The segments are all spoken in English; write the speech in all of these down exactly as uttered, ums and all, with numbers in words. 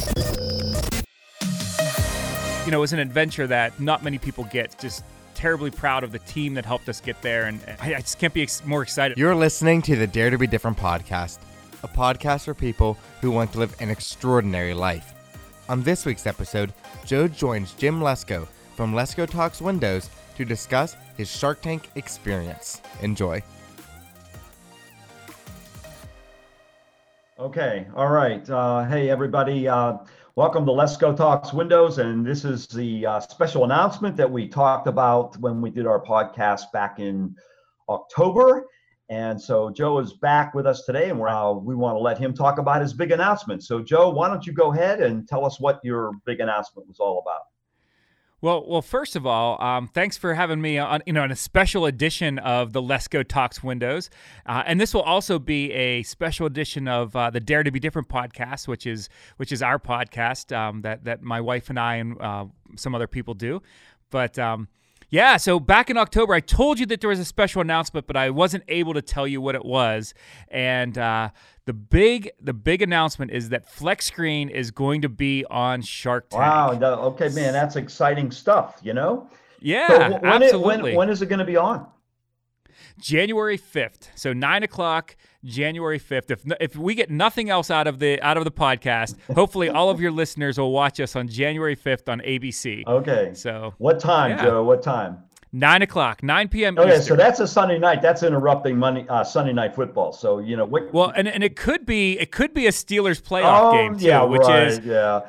You know, it was an adventure that not many people get. Just terribly proud of the team that helped us get there, and I, I just can't be ex- more excited. You're listening to the Dare to Be Different podcast, a podcast for people who want to live an extraordinary life. On this week's episode, Joe joins Jim Lesko from Lesko Talks Windows to discuss his Shark Tank experience. Enjoy. Okay, all right. Uh, hey, everybody. Uh, welcome to Lesko Talks Windows, and this is the uh, special announcement that we talked about when we did our podcast back in October. And so Joe is back with us today, and we're, uh, we want to let him talk about his big announcement. So Joe, why don't you go ahead and tell us what your big announcement was all about? Well, well, first of all, um, thanks for having me on, you know, on a special edition of the Lesko Talks Windows, uh, and this will also be a special edition of uh, the Dare to Be Different podcast, which is which is our podcast um, that that my wife and I and uh, some other people do. But um, yeah, so back in October, I told you that there was a special announcement, but I wasn't able to tell you what it was. And uh, the big the big announcement is that Flex Screen is going to be on Shark Tank. Wow. Okay, man, that's exciting stuff, you know? Yeah, so when absolutely. It, when, when is it going to be on? January fifth. So nine o'clock, January fifth. If if we get nothing else out of the out of the podcast, hopefully all of your listeners will watch us on January fifth on A B C. Okay. So what time, yeah. Joe? What time? Nine o'clock, nine p.m. Okay, Eastern. so that's a Sunday night. That's interrupting Monday, uh, Sunday night football. So you know what? Well, and and it could be it could be a Steelers playoff oh, game too, yeah, which right, is yeah,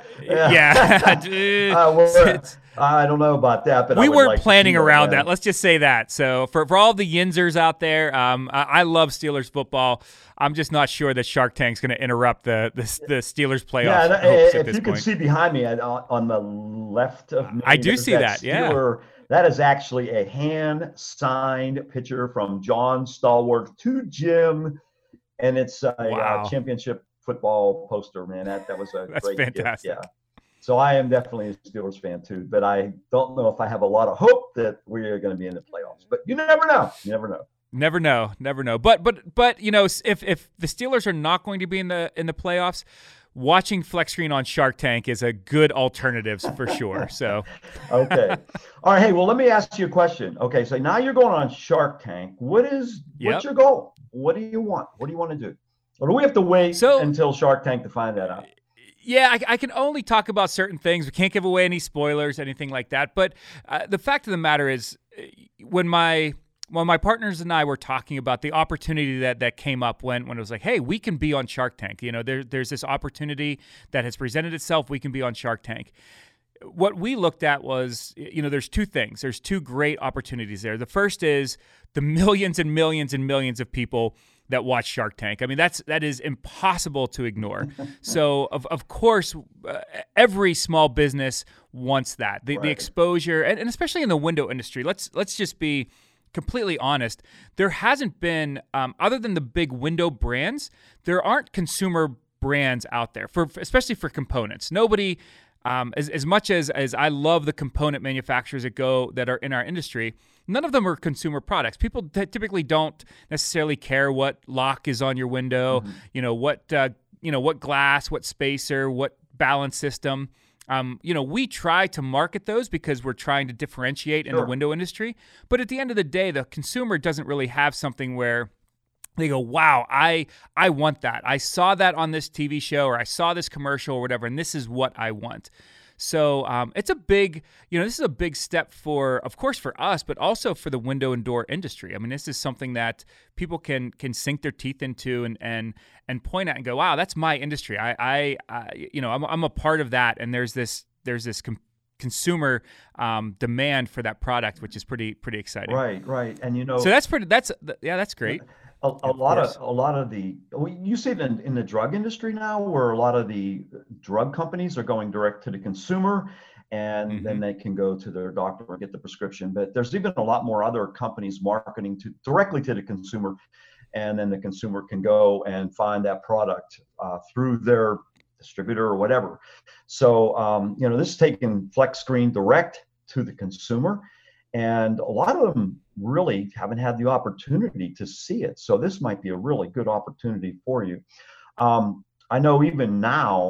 yeah. yeah. uh, well, I don't know about that, but we I would weren't like planning that, around man. that. Let's just say that. So for for all the Yinzers out there, um, I, I love Steelers football. I'm just not sure that Shark Tank's going to interrupt the, the the Steelers playoff Yeah, and, hopes if at this you point. can see behind me uh, on the left of me, I do see that. that yeah. Steeler, that is actually a hand-signed picture from John Stallworth to Jim, and it's a Wow. uh, championship football poster, man. That that was a That's great fantastic. gift. Yeah. So I am definitely a Steelers fan too, but I don't know if I have a lot of hope that we are going to be in the playoffs. But you never know. You never know. Never know, never know. But but but you know, if if the Steelers are not going to be in the in the playoffs, watching Flex Screen on Shark Tank is a good alternative for sure. So okay. All right. Hey, well, let me ask you a question. Okay, so now you're going on Shark Tank. What is Yep. what's your goal? What do you want? What do you want to do? Or do we have to wait So- until Shark Tank to find that out? Yeah, I, I can only talk about certain things. We can't give away any spoilers, anything like that. But uh, the fact of the matter is, uh, when my when my partners and I were talking about the opportunity that, that came up when, when it was like, hey, we can be on Shark Tank. You know, there, there's this opportunity that has presented itself. We can be on Shark Tank. What we looked at was, you know, there's two things. There's two great opportunities there. The first is the millions and millions and millions of people that watch Shark Tank. I mean, that's that is impossible to ignore. So, of of course, uh, every small business wants that the, Right. the exposure, and, and especially in the window industry. Let's let's just be completely honest. There hasn't been, um, other than the big window brands, there aren't consumer brands out there for especially for components. Nobody. Um, as as much as as I love the component manufacturers that go that are in our industry, none of them are consumer products. People t- typically don't necessarily care what lock is on your window, Mm-hmm. you know what uh, you know what glass, what spacer, what balance system. Um, you know, we try to market those because we're trying to differentiate in Sure. the window industry. But at the end of the day, the consumer doesn't really have something where they go, wow, I I want that. I saw that on this T V show, or I saw this commercial or whatever, and this is what I want. So um, it's a big, you know, this is a big step for, of course, for us, but also for the window and door industry. I mean, this is something that people can can sink their teeth into and and and point at and go, wow, that's my industry. I, I, I you know, I'm I'm a part of that, and there's this there's this com- consumer um, demand for that product, which is pretty pretty exciting. Right, right. And you know, So that's pretty. That's yeah, that's great. a, a of lot course. of a lot of the well, you see it in, in the drug industry now, where a lot of the drug companies are going direct to the consumer, and Mhm. then they can go to their doctor and get the prescription. But there's even a lot more other companies marketing to directly to the consumer, and then the consumer can go and find that product uh, through their distributor or whatever. So um, you know, this is taking Flex Screen direct to the consumer, and a lot of them really haven't had the opportunity to see it. So this might be a really good opportunity for you. Um, I know even now,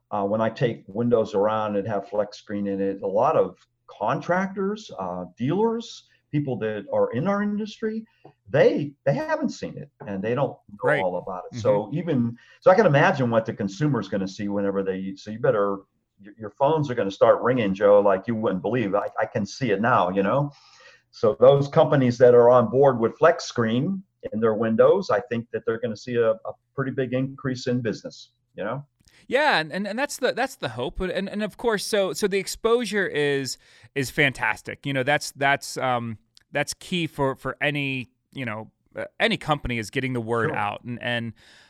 uh, when I take windows around and have flex screen in it, a lot of contractors, uh, dealers, people that are in our industry, they they haven't seen it and they don't know Right. all about it. Mm-hmm. So even so, I can imagine what the consumer is going to see whenever they. So you better your, your phones are going to start ringing, Joe, like you wouldn't believe. I, I can see it now, you know. So those companies that are on board with flex screen in their windows, I think that they're going to see a, a pretty big increase in business, you know. Yeah, and, and, and that's the that's the hope, and and of course, so so the exposure is is fantastic. You know, that's that's um that's key for for any you know uh, any company is getting the word Sure. out, and and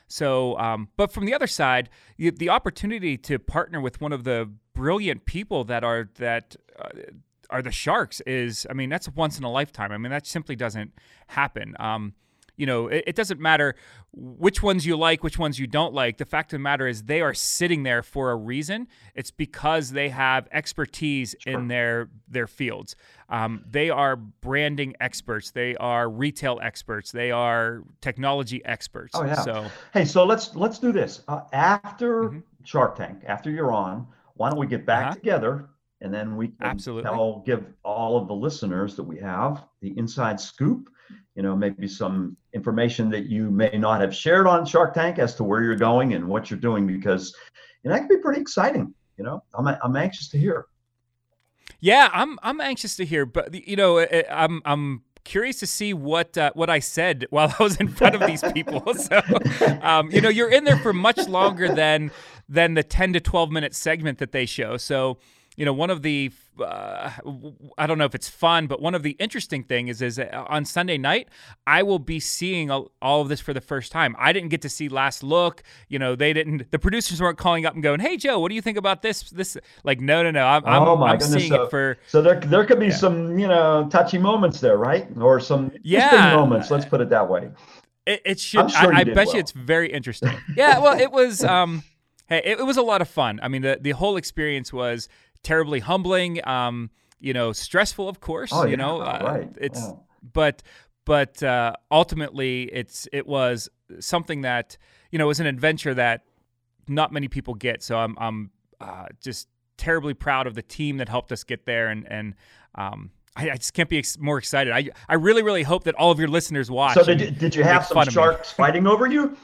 so um but from the other side, you, the opportunity to partner with one of the brilliant people that are that. Uh, are the Sharks is, I mean, that's once in a lifetime. I mean, that simply doesn't happen. Um, you know, it, it doesn't matter which ones you like, which ones you don't like. The fact of the matter is they are sitting there for a reason. It's because they have expertise Sure. in their their fields. Um, they are branding experts. They are retail experts. They are technology experts. Oh yeah. So, hey, so let's let's do this. Uh, after Mhm. Shark Tank, after you're on, why don't we get back Uh-huh. together? And then we can Absolutely. tell, give all of the listeners that we have the inside scoop, you know, maybe some information that you may not have shared on Shark Tank as to where you're going and what you're doing, because you know, that can be pretty exciting. You know, I'm I'm anxious to hear. Yeah, I'm I'm anxious to hear, but you know, I- I'm I'm curious to see what uh, what I said while I was in front of these people. So, um, you know, you're in there for much longer than than the ten to twelve minute segment that they show. So, you know, one of the uh, I don't know if it's fun, but one of the interesting thing is is that on Sunday night I will be seeing all, all of this for the first time. I didn't get to see Last Look. You know, they didn't. The producers weren't calling up and going, "Hey, Joe, what do you think about this?" This like, no, no, no. I'm Oh I'm, my I'm goodness! seeing So, it for so there there could be Yeah. some you know touchy moments there, right? Or some interesting Yeah. moments. Let's put it that way. It, it should. I'm sure I, you I did bet well. you it's very interesting. Yeah. Well, it was. Um, hey, it, it was a lot of fun. I mean, the the whole experience was terribly humbling. Um, you know, stressful, of course. Oh, you yeah, know, uh, right. it's Yeah. but but uh, ultimately, it's it was something that you know was an adventure that not many people get. So I'm I'm uh, just terribly proud of the team that helped us get there, and and um, I, I just can't be ex- more excited. I I really really hope that all of your listeners watch. So did and you, did you have make some fun of me. sharks fighting over you?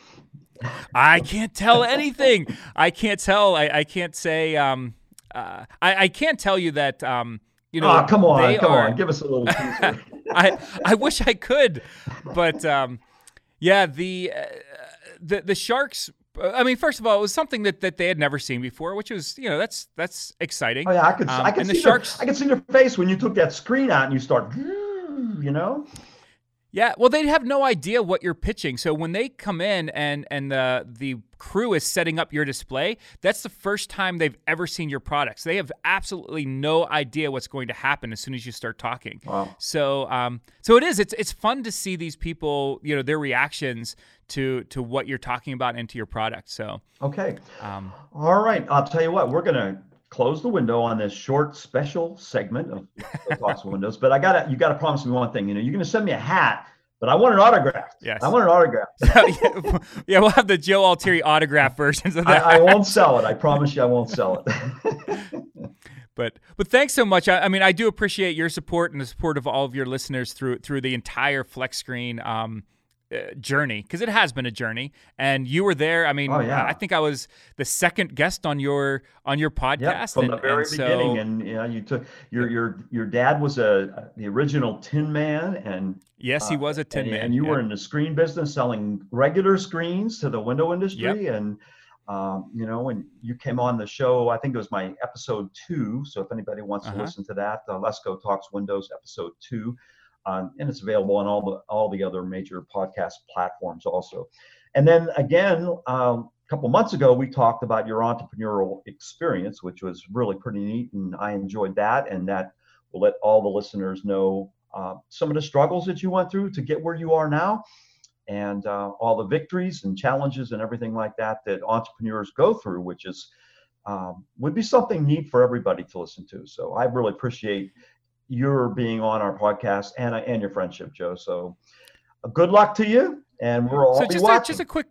I can't tell anything. I can't tell. I, I can't say. Um, uh, I, I can't tell you that. Um, you know, Oh, come on, they come are, on, give us a little teaser. I I wish I could, but um, yeah, the uh, the the Sharks. I mean, first of all, it was something that, that they had never seen before, which was you know that's that's exciting. Oh yeah, I could Um, I could and see the Sharks. their, I could see their face when you took that screen out and you start, you know. Yeah, well, they have no idea what you're pitching. So when they come in and and the the crew is setting up your display, that's the first time they've ever seen your products. They have absolutely no idea what's going to happen as soon as you start talking. Wow. So um, so it is. It's it's fun to see these people, you know, their reactions to to what you're talking about and to your product. So Okay. um, All right. I'll tell you what. We're gonna close the window on this short special segment of Talks Windows. But I gotta you gotta promise me one thing. You know, you're gonna send me a hat, but I want an autograph. Yes. I want an autograph. yeah, we'll have the Joe Altieri autograph versions of that. I, I won't sell it. I promise you, I won't sell it. But but thanks so much. I, I mean, I do appreciate your support and the support of all of your listeners through through the entire Flex Screen um, uh, journey, because it has been a journey. And you were there. I mean, Oh, yeah. I, I think I was the second guest on your on your podcast. Yeah, from and, the very and so, beginning, and you know, you took your your your dad was a the original Tin Man, and yes, he was a tin and, man. and you yeah. were in the screen business, selling regular screens to the window industry, and um, you know, and you came on the show. I think it was my episode two. So if anybody wants Uh-huh. to listen to that, uh, Lesco Talks Windows episode two, um, and it's available on all the all the other major podcast platforms also. And then again, um, a couple months ago, we talked about your entrepreneurial experience, which was really pretty neat, and I enjoyed that. And that will let all the listeners know uh, some of the struggles that you went through to get where you are now, and uh, all the victories and challenges and everything like that that entrepreneurs go through, which is um, would be something neat for everybody to listen to. So I really appreciate your being on our podcast and and your friendship, Joe. So uh, good luck to you, and we're all So be just a, watching. just a quick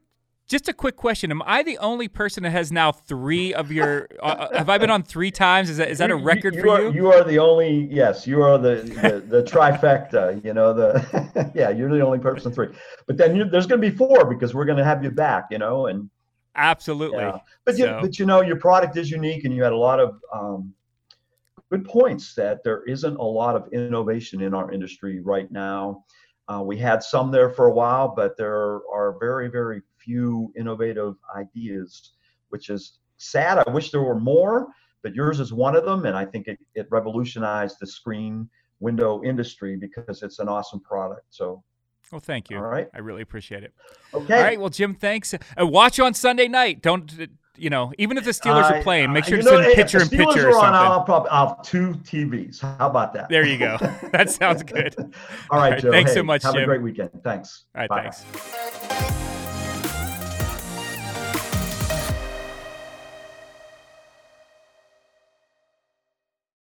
Just a quick question. Am I the only person that has now three of your, uh, have I been on three times? Is that is that a record you, you for are, you? You are the only, yes, you are the, the, the trifecta, you know, the, yeah, you're the only person three. But then you, there's going to be four because we're going to have you back, you know, and. Absolutely. Yeah. But, so. you, but you know, your product is unique and you had a lot of um, good points that there isn't a lot of innovation in our industry right now. Uh, we had some there for a while, but there are very, very few innovative ideas, which is sad. I wish there were more, but yours is one of them. And I think it, it revolutionized the screen window industry because it's an awesome product. So, well, thank you. All right. I really appreciate it. Okay. All right. Well, Jim, thanks. Uh, watch you on Sunday night. Don't, you know, even if the Steelers uh, are playing, make sure uh, to know, send picture in picture or something. On, I'll probably I'll have two T Vs. How about that? There you go. That sounds good. All right, Joe. Thanks hey, so much, have Jim. Have a great weekend. Thanks. All right. Bye. Thanks.